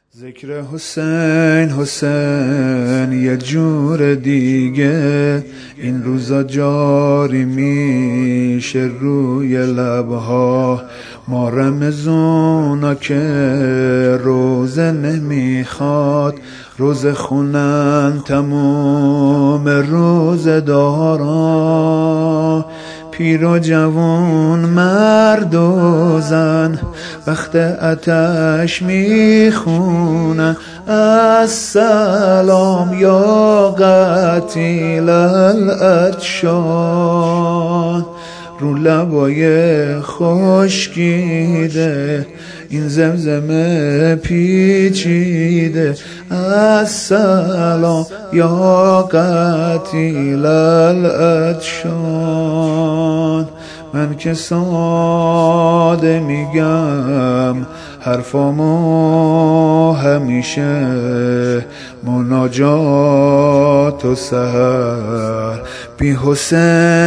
ذکر حسین حسین یه جور دیگه این روزا جاری میشه روی لبها. ما رمضونا که روزه نمیخواد، روزه خونن تموم روزه دارا. پیر و جوان مرد و زن وقت آتش میخونن السلام یا قتیل العطشان. رو لبای خشکیده این زمزمه پیچیده السلام یا قتیل العطشان. من که ساده میگم حرفامو همیشه مناجات و سحر بی حسین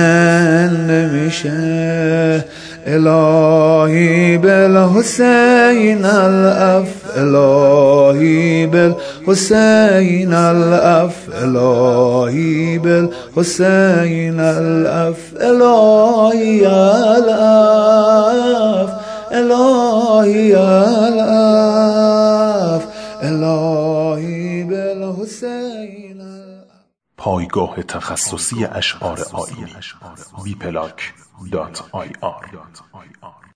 نمیشه. الهی بالحسین العف، الهی بالحسین العف، الهی بالحسین العف، الهی العف، الهی العف، الهی بالحسین. پایگاه تخصصی اشعار آیینی bplank.ir